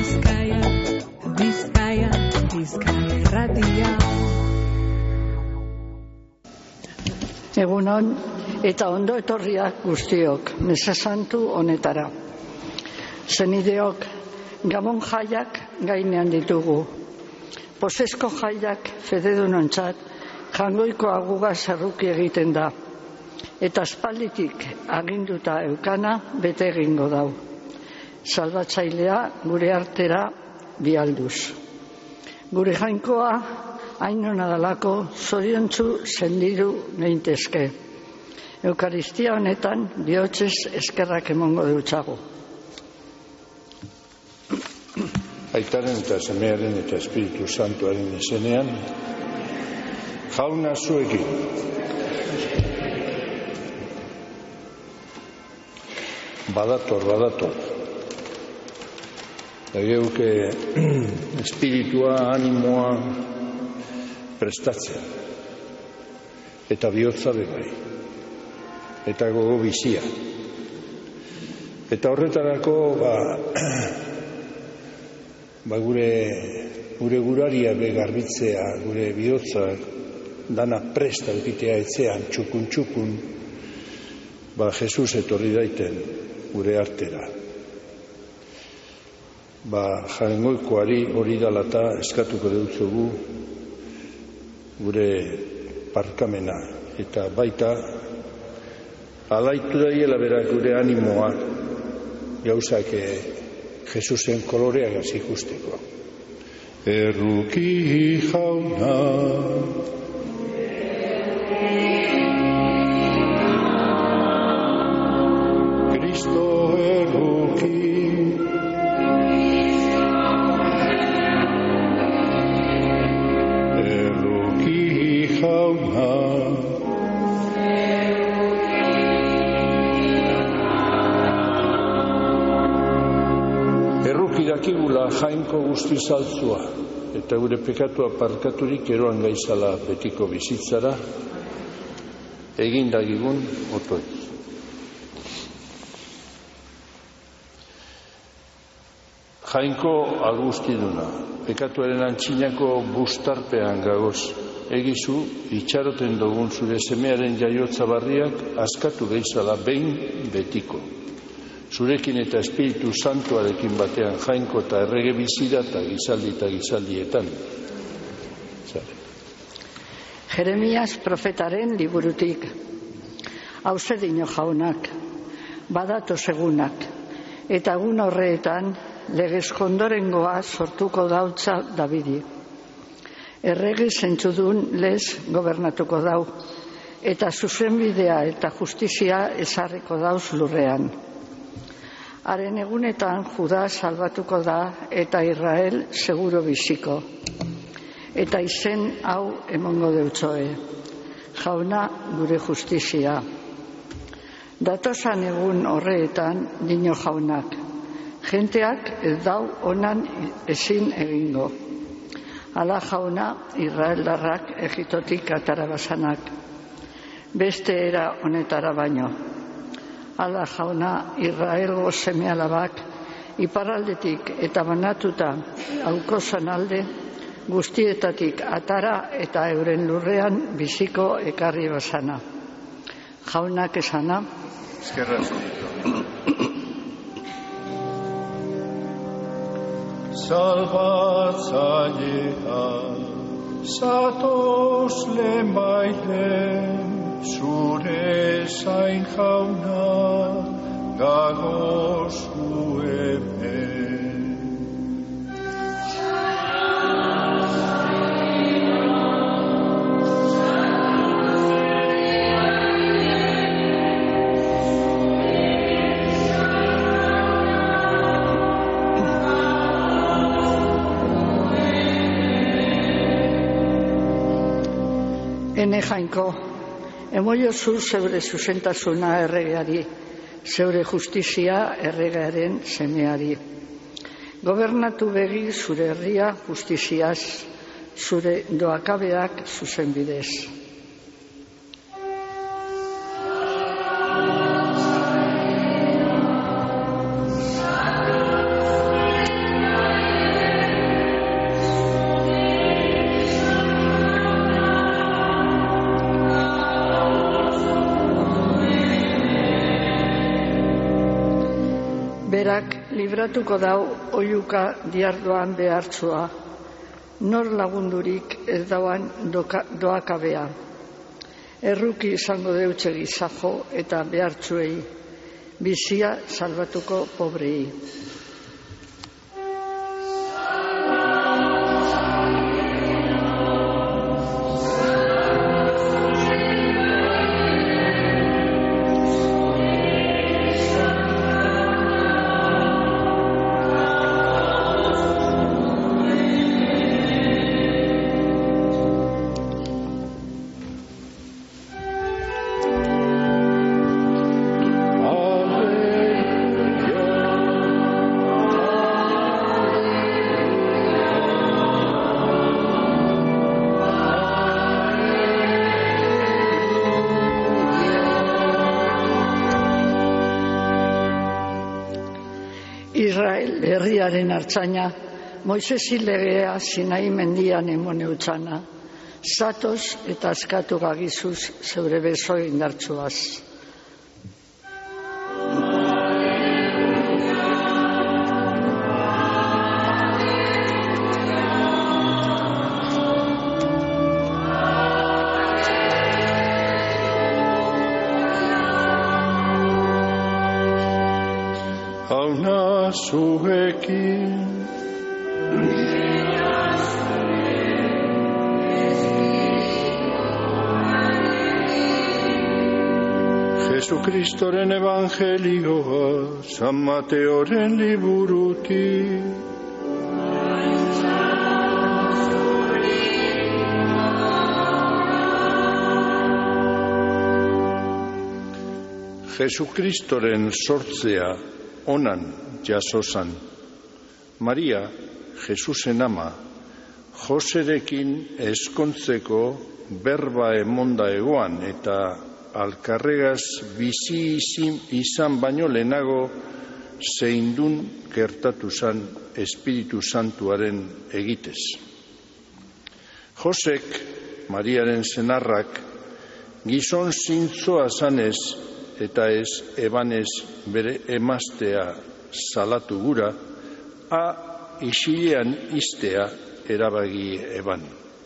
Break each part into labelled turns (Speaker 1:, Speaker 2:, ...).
Speaker 1: Bizkaia, Bizkaia, Bizkaia irratia.
Speaker 2: Egunon eta ondo etorriak guztiok, meza santu honetara. Zenideok, Gabon jaiak gainean ditugu. Posesko jaiak fededunontzat jangoiko aguga zerruki egiten da. Eta aspalditik aginduta eukana bete egingo dau. Salbatzailea gure artera bialduz. Gure jainkoa hain hona dalako zoriontsu sendiru neintezke. Eukaristia honetan bihotzez eskerrak emongo dutxago.
Speaker 3: Aitaren eta semearen eta Espiritu Santuaren izenean, jauna zuekin. Badator. Geuke espiritua, animoa prestatzea. Eta bihotza bebai. Eta gogo bizia. Eta horretarako, gure guraria begarbitzea, gure bihotza, dana presta egitea etzean, txukun, Jesus etorri daiten gure artera. Jarengoikoari hori dalata eskatuko deutzugu gure parkamena eta baita alaitu daiela berak gure animoa gauzak Jesusen koloreagaz ikusteko. Erruki jauna Kristo erruki jauna dakigula jainko guzti saltzua eta gure pekatua parkaturik eroan gaizala betiko bizitzara egindagigun otoiz. Jainko algustiduna, pekatuaren antxinako bustarpean gagoz, egizu itxaroten dugun zure semearen jaiotza barriak askatu gaizala behin betiko. Zurekin eta Espiritu Santuarekin batean jainko eta errege bizira eta gizaldietan.
Speaker 2: Jeremias profetaren liburutik. Hauze dino jaunak, badato segunak, eta egun horreetan legez kondorengoa sortuko dautza Davidi. Errege zentzudun lez gobernatuko dau, eta zuzenbidea eta justizia ezarriko dauz lurrean. Haren egunetan Juda salbatuko da eta Israel seguro biziko. Eta izen hau emongo deutzoe. Jauna gure justizia. Datosan egun horreetan dino jaunak. Jenteak ez dau onan ezin egingo. Ala jauna Israeldarrak Egiptotik atara basanak. Beste era honetara baino. Ala jauna Israelgo seme-alabak iparraldetik eta banatuta aukozan alde guztietatik atara eta euren lurrean biziko ekarri basana. Jaunak esana.
Speaker 3: Eskerra asko. Salbatzailea zatoz lehenbailen zure zain jauna gagozu hemen.
Speaker 2: Ene jainko, emoiozu zeure zuzentasuna erregeari, zeure justizia erregearen semeari. Gobernatu begi zure herria justiziaz, zure doakabeak zuzenbidez. libratuko dau oiuka diardoan behartzua, nor lagundurik ez dauan doakabea. Erruki izango deutxe gizajo eta behartzuei, bizia salbatuko pobrei. Israel herriaren artzaina, Moisesi legea Sinai mendian emon eutzana, zatoz eta askatu gagizuz zeure beso indartsuaz.
Speaker 3: Hauna zuekin Jesukristoren evangelioa San Mateoren liburutik. Jesukristoren sortzea onan jasozan. Maria, Jesusen ama, Joserekin ezkontzeko berba emonda egoan eta alkarregaz bizi izan baino lehenago zeindun gertatu zan Espiritu Santuaren egitez. Josek, Mariaren senarrak, gizon zintzoa zanez eta ez ebanez bere emaztea salatu gura, isilean iztea erabagi eban.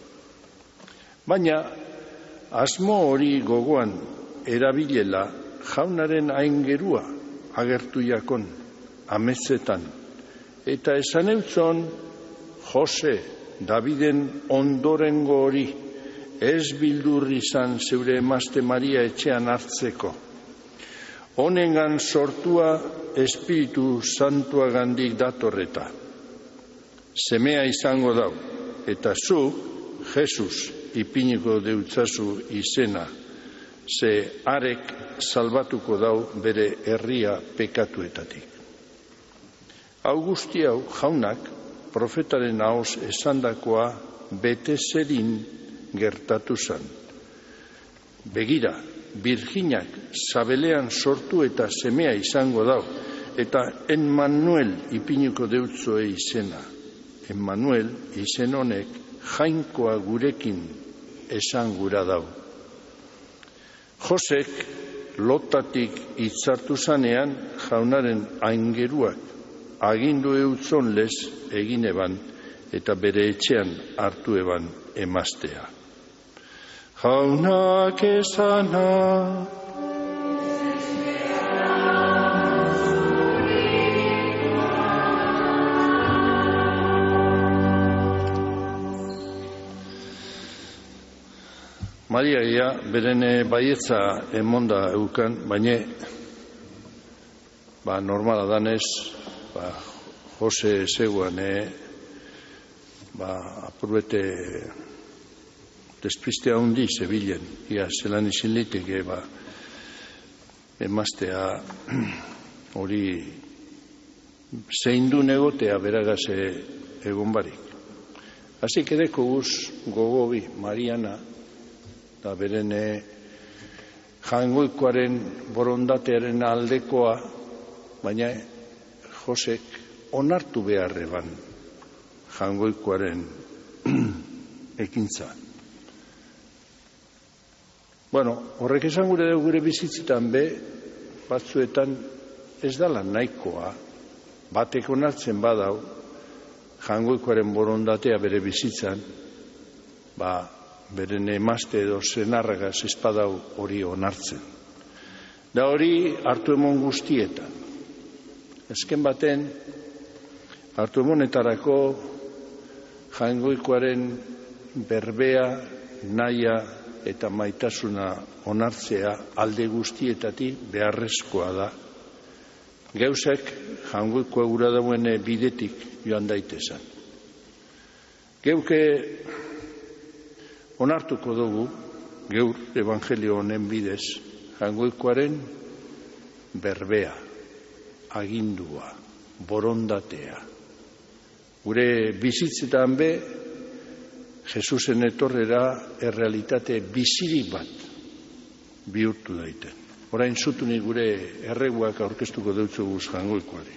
Speaker 3: Baina, asmo hori gogoan erabilela jaunaren aingerua agertu jakon, ametzetan, eta esan eutzon Jose, Daviden ondorengo hori, ez bildur izan zeure emazte Maria etxean hartzeko. Honengan sortua Espiritu Santuagandik datorreta. Semea izango dau, eta zu, Jesus, ipiniko deutzazu izena, ze arek salbatuko dau bere herria pekatuetatik. Hau guzti hau jaunak profetaren ahoz esandakoa bete zedin gertatu zan. Begira, Virginak sabelean sortu eta semea izango dau, eta Emmanuel ipiniko deutzoe izena. Emmanuel izen honek jainkoa gurekin esan gura dau. Josek lotatik hitzartu zanean jaunaren aingeruak agindu eutzon lez egin eban eta bere etxean hartu eban emaztea. Jaunak esana Maria berene baietza emonda eukan, baina normala danez, Jose zegoan apurbete despistea hundi zebilen, zelan izin liteke emaztea hori zeindun egotea beragaze egon barik. Hasik edeko guz gogobi Mariana, eta berene jangoikoaren borondatearen aldekoa, baina Josek onartu beharreban jangoikoaren ekintza. Horrek esan gure bizitzetan batzuetan ez dala nahikoa batek onartzen badau, Jaungoikoaren borondatea bere bizitzan, beren emazte edo senarragaz espadau hori onartzen. Da hori hartu emon guztietan. Ezken baten, hartu emonetarako Jaungoikoaren berbea, naia eta maitasuna onartzea alde guztietatik beharrezkoa da. Gauzak Jaungoikoa gura dauen bidetik joan daitezan. Geuke onartuko dugu, geur evangelio honen bidez, Jaungoikoaren berbea, agindua, borondatea. Gure bizitzetan be, Jesusen etorrera errealitate bizirik bat bihurtu daiten. Orain zutuni gure erreguak aurkeztuko deutzoguz Jaungoikoari.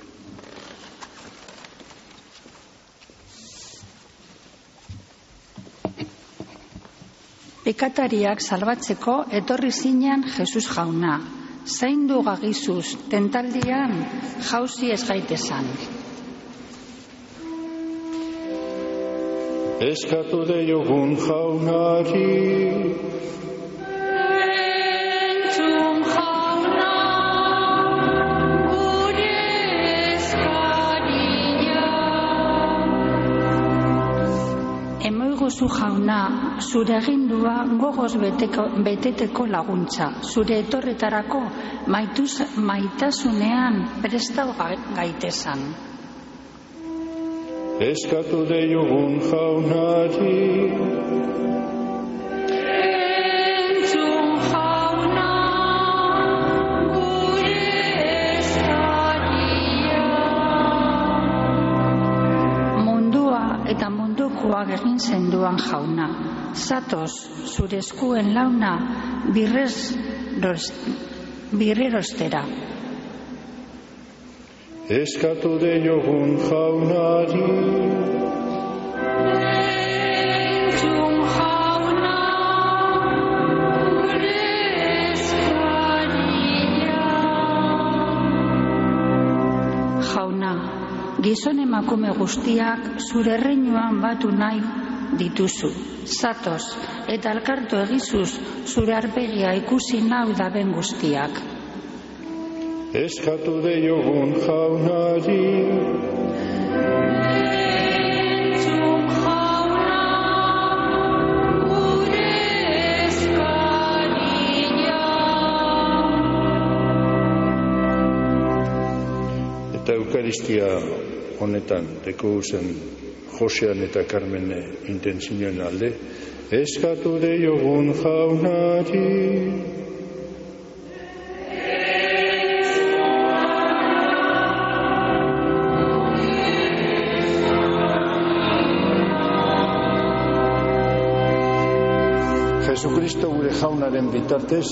Speaker 4: Pekatariak salbatzeko etorri zinean Jesus jauna. Zaindu gagizuz, tentaldian jauzi ez gaitesan.
Speaker 3: Eskatu deiogun jaunari,
Speaker 4: entzun jauna, gure eskaria. Emoiguzu jauna, zure agindua gogoz beteteko laguntza, zure etorretarako maitasunean prestau gaitesan.
Speaker 3: eskatu deiogun jaunari,
Speaker 4: entzun jauna, gure eskaria. Mundua eta mundukoak egin zenduan jauna, zatoz zure eskuen launa birrerostera.
Speaker 3: eskatu deiogun jaunari,
Speaker 4: entzun jauna, gure eskaria. Jauna, gizon emakume guztiak zure erreinuan batu nahi dituzu. Zatoz eta elkartu egizuz zure arpegia ikusi nau daben guztiak.
Speaker 3: eskatu deiogun jaunari,
Speaker 4: entzun jauna, gure eskaria.
Speaker 3: eta Eukaristia honetan deko zen Josean eta Carmen intentzioen alde, eskatu deiogun jaunari, Jesucristo gure jaunaren bitartez,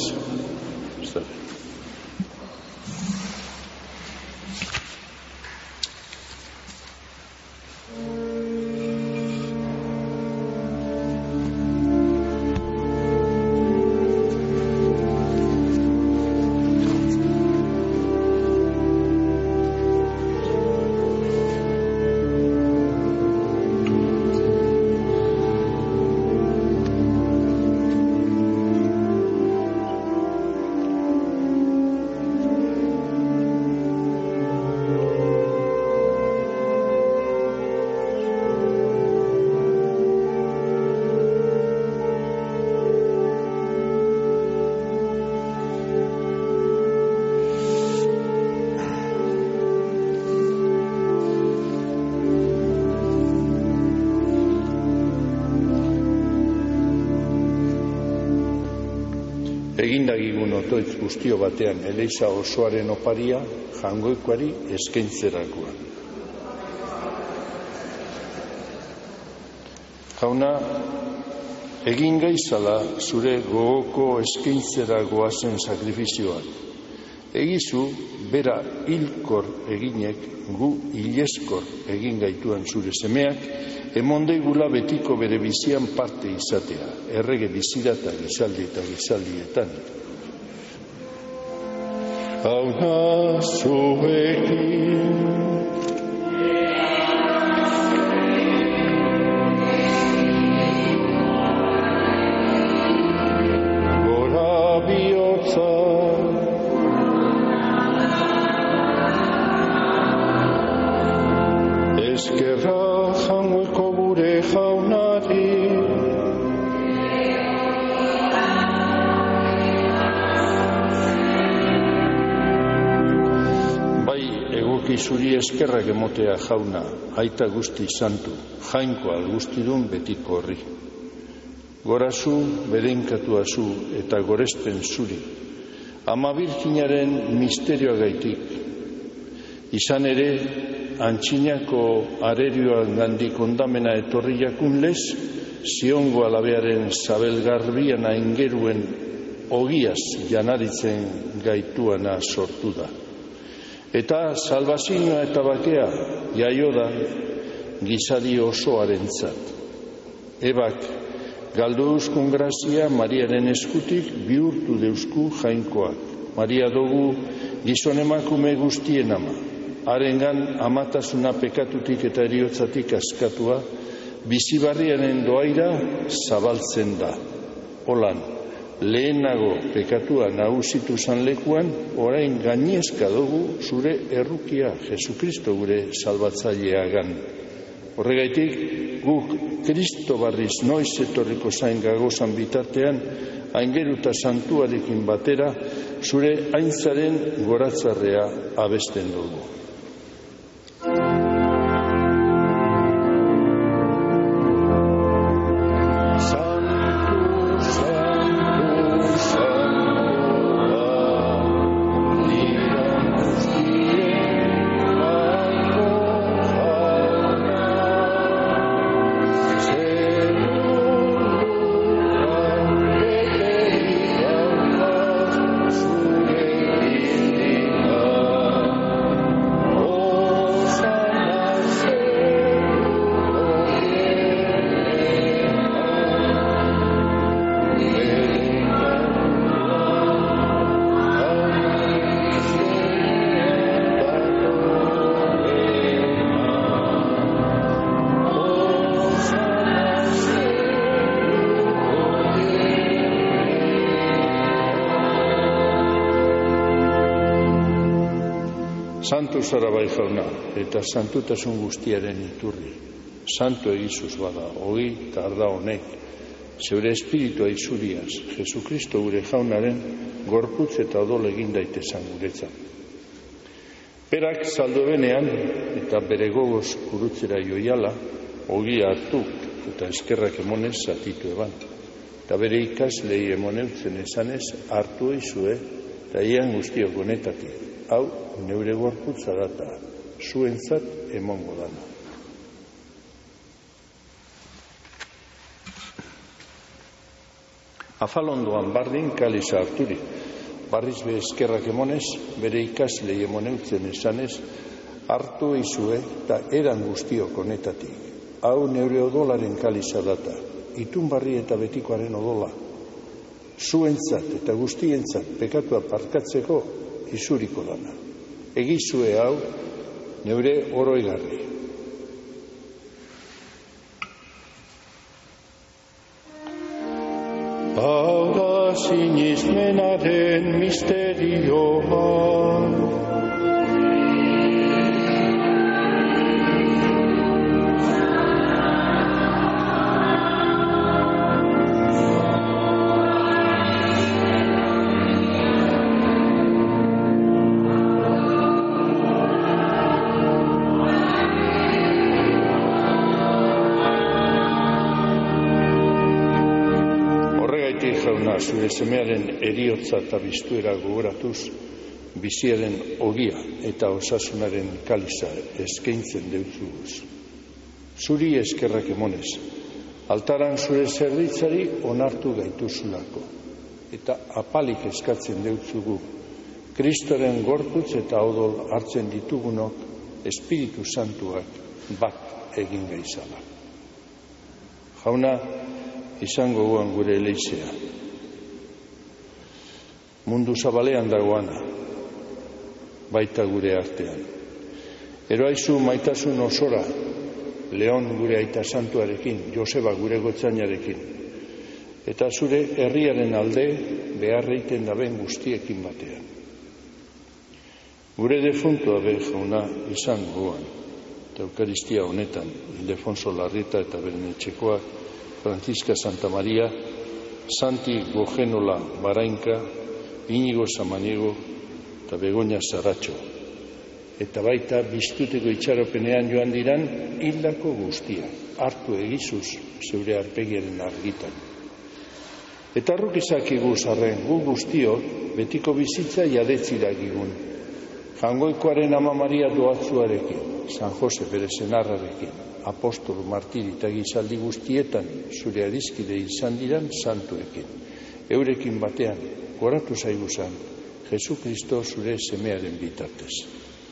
Speaker 3: egindagigun otoitz guztio batean Eliza osoaren oparia Jaungoikoari eskaintzerakoan. Jauna, egin gaizala zure gogoko eskaintzera goazen sakrifizioak. Egizu, bera hilkor eginek gu hileskor egin gaituan zure semeak, emondeigula betiko bere bizian parte izatea, errege bizira eta gizaldietan. Jauna zuekin, eskerra jaungoiko gure jaunari. Bai, egoki zuri eskerrak emotea jauna, aita guzti santu, jainkoa guztidun betiko horri. Gorazu, bedenkatua zu eta gorespen zuri, Ama Birjinaren misterioa gaitik. Izan ere, antxinako arerioan gandik ondamena etorri jakunlez, Ziongo alabearen zabelgarbian aingeruen ogiaz janaritzen gaituana sortu da. Eta salbazioa eta bakea jaio da gizadi osoarentzat. Ebak galdu euskun grazia Mariaren eskutik bihurtu deusku jainkoak. Maria dugu gizon emakume guztien ama. Harengan amatasuna pekatutik eta eriotzatik askatua, bizibarriaren doaira zabaltzen da. Holan, lehenago pekatua nagusitu zan lekuan, orain gainezka dugu zure errukia Jesukristo gure salbatzaileagan. Horregaitik, guk Kristo barriz noiz etorriko zain gagozan bitartean, aingeruta santuarekin batera, zure aintzaren goratzarrea abesten dugu. Santu zara bai jauna, eta santutasun guztiaren iturri. Santu egizuz bada, ogi tarda honek, zeure espiritua izuriaz, Jesukristo gure jaunaren gorputz eta odol egin daitezan guretzat. Berak saldo benean, eta bere gogoz kurutzera joiala, ogia hartu eta eskerrak emonez zatitu eban. Eta bere ikaslei emoneutzen esanez hartu eizue, eta ian guztiok honetatik. Hau, neure gorputza data, zuentzat emongo dana. Afalondoan bardin kaliza harturi, barriz be eskerrak emonez, bere ikaslei emoneutzen esanez, hartu eizue eta eran guztiok honetatik. Hau, neure odolaren kaliza data, itun barri eta betikoaren odola. Zuentzat eta guztientzat pekatua parkatzeko izuriko dana. Egizue hau, neure oroigarri. Hau da sinismenaren misterioa. Zure semearen eriotza eta biztuera gogoratuz, biziaren ogia eta osasunaren kaliza eskaintzen deutzuguz. Zuri eskerrak emonez, altaran zure zerbitzari onartu gaituzulako, eta apalik eskatzen deutzugu, Kristoren gorputz eta odol hartzen ditugunok Espiritu Santuak bat egin gaizala. Jauna, izango guan gure eleizea. Mundu zabalean dagoana, baita gure artean. Eroaizu maitasun osora, Leon gure aita santuarekin, Joseba gure gotzainarekin, eta zure herriaren alde beharreiten daben guztiekin batean. Gure defuntua be jauna izango guan, eta Eukaristia honetan Ildefonso Larrieta eta Bernetxekoak, Francisca Santa Maria, Santi Gogenola Barainka, Inigo Samaniego eta Begoña Saratxo. Eta baita biztuteko itxaropenean joan diran hildako guztia, hartu egizuz zeure arpegiaren argitan. Eta arruk izakigu zarren, gu guztio betiko bizitza jadetzidagigun. Jangoikoaren Ama Maria doatzuarekin, San Jose bere senarrarekin, apostolo, martiri eta gizaldi guztietan zure adiskide izan diran santuekin. Eurekin batean, goratu zaiguzan, Jesu Kristo zure semearen bitartez.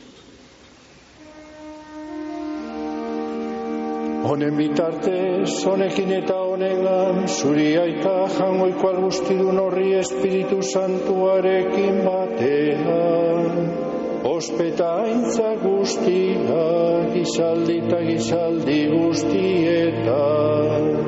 Speaker 3: Honen bitartez, honekin eta honengan, zuri aita jangoiko algustidun horri Espiritu Santuarekin batean, ospeta aintza guztia, gizaldi eta gizaldi guztietan.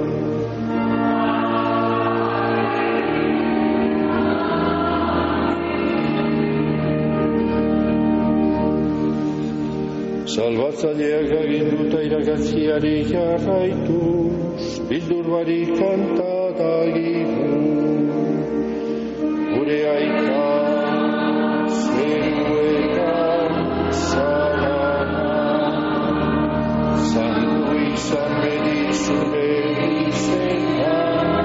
Speaker 3: Salbatzaileak aginduta irakatziari jarraituz, bildur barik kanta dagigu. Gure aita zeruetan zarana, santu izan bedi zure izena,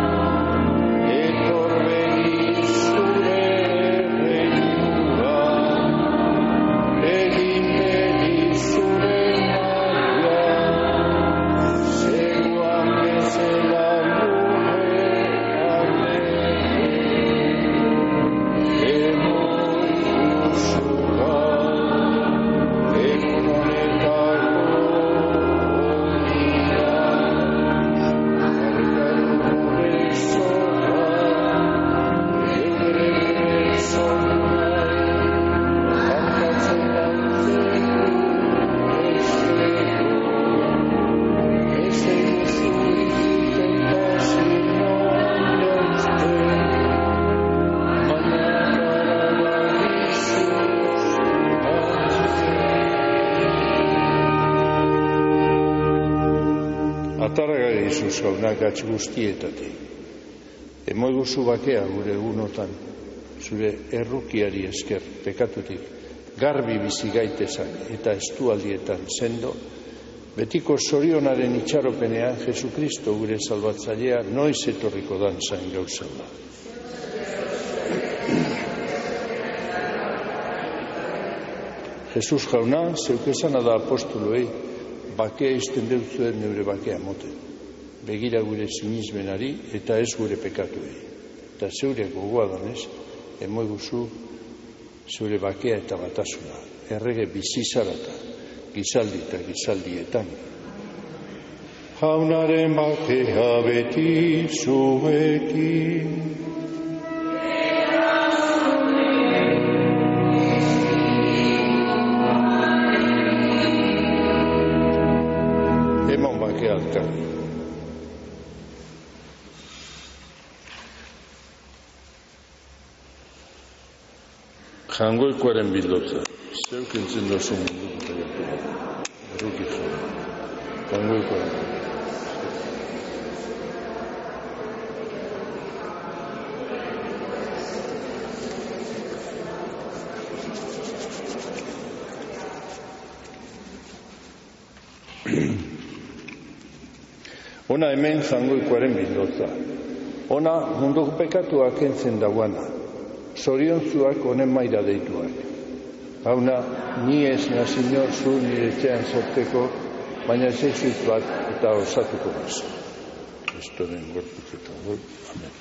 Speaker 3: etor bedi zure errenua, egin Atarraga Jesús jaunak atx guztietatik. Emoiguzu bakea gure egunotan, zure errukiari esker pekatutik, garbi bizi gaitezak eta estualdietan sendo, betiko zorionaren itxaropenean Jesukristo gure salbatzailea noiz etorriko dan zain gauzela. Jesus jauna, zeukezana da apostoloei, bakea izten deutzuen neure bakea moten. Begira gure sinizmenari eta ez gure pekatuei. Eta zeure gogoa danez, emoiguzu zeure bakea eta batasuna. Errege bizizarata, gizaldi eta gizaldietan. Jaunaren bakea beti zuekin. Jangoikoaren bildotza, zeuk entzen dozu munduko tegatu, erruki zuen, jangoikoaren bildotza. Ona hemen jangoikoaren bildotza, ona munduko pekatuak entzen dauana, zoriontzuak honen maira deituak. Hauna, ni ez nazinor zu nire etxean sorteko, baina zeixut bat eta osatuko baz. Kristoren gorputz eta gol. Amen.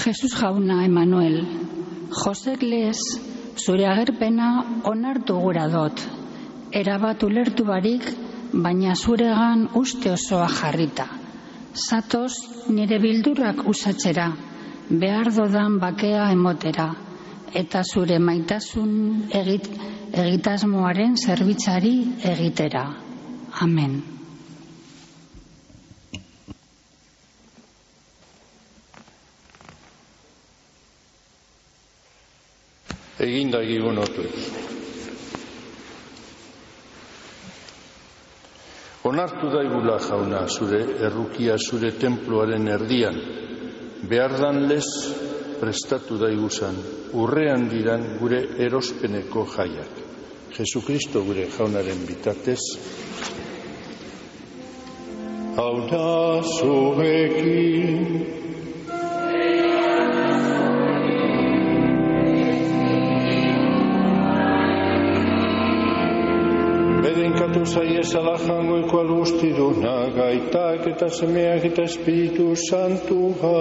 Speaker 4: Jesus jauna Emanuel, Josek lez, zure agerpena onartu gura dot, erabat ulertu barik, baina zuregan uste osoa jarrita. Zatoz nire bildurrak usatzera, behar dodan bakea emotera, eta zure maitasun egitasmoaren zerbitzari egitera. Amen.
Speaker 3: Eginda egigun otuek. Onartu daigula jauna zure errukia zure tenpluaren erdian, behardan lez prestatu daiguzan, urrean diran gure erospeneko jaiak. Jesukristo gure jaunaren bitartez. Hau da zuekin. Bedenkatu zaiezala jangoiko albustiduna, gaitak eta semeak eta Espiritu Santua.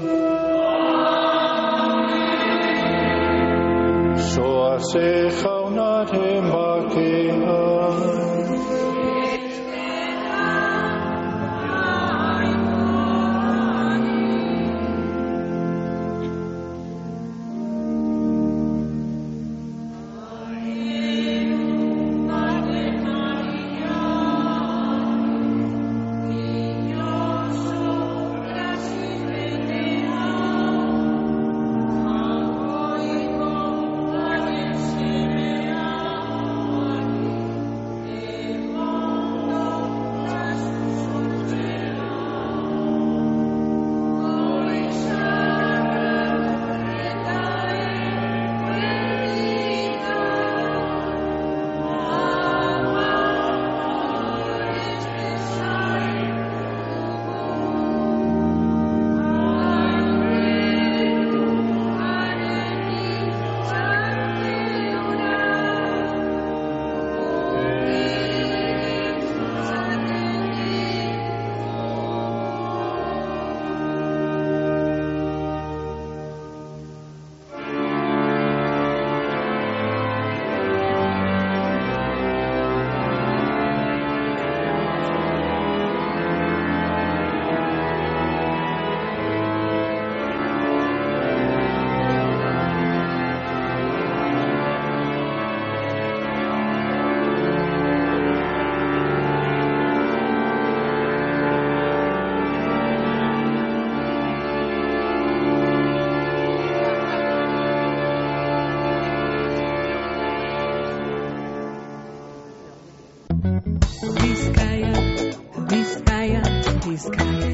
Speaker 3: Zoaze jaunaren bakea.
Speaker 1: Vizcaya,